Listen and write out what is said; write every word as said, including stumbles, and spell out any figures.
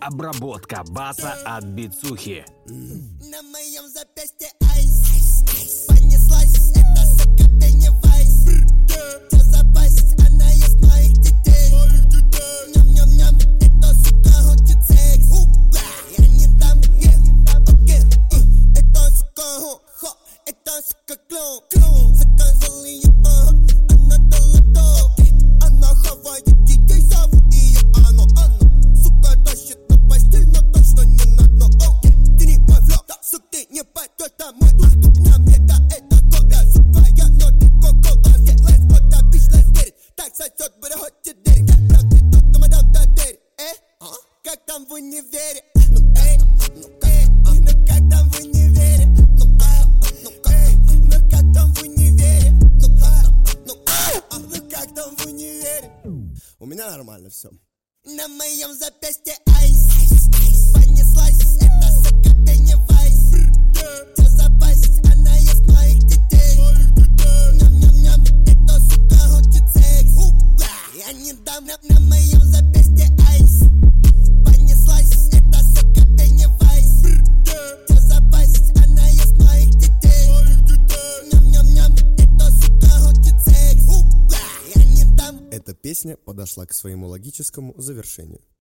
Обработка баса от бицухи. На моем запястье айс, понеслась эта сука Пеннивайз. Тебя запасть, она ест моих детей. Ням-ням-ням, эта сука хочет секс. Я не дам, окей. Эта сука хо, эта сука клоун. Заказал ее, она дала то. Она хавает детей, зовут ее Ано, Ано. Сука тащит на постель, но точно не на дно. Ты не мой флоу, сук, ты не пойдешь домой. Нам это, это кока, сук твоя, но ты коко. Get let's go, да, bitch, let's get it. Так сосет, бля, хочет дерек. Как ты тут, на мадам, да, дерек. Э, как там в универе? Ну, эй, ну, эй, ну, как там в универе? Ну, а, ну, эй, ну, как там в универе? Ну, а, ну, а, ну, как там в универе? У меня нормально все. На моем запястье айс, понеслась эта сука Пеннивайз. Тебя запасть, она ест моих детей. Ням-ням-ням, эта сука хочет секс. Я не дам. На, на моем запястье айс, понеслась эта сука Пеннивайз. Тебя запасть, она ест моих детей. Ням-ням-ням, эта сука хочет секс. Я не дам. Эта песня подошла к своему логическому завершению.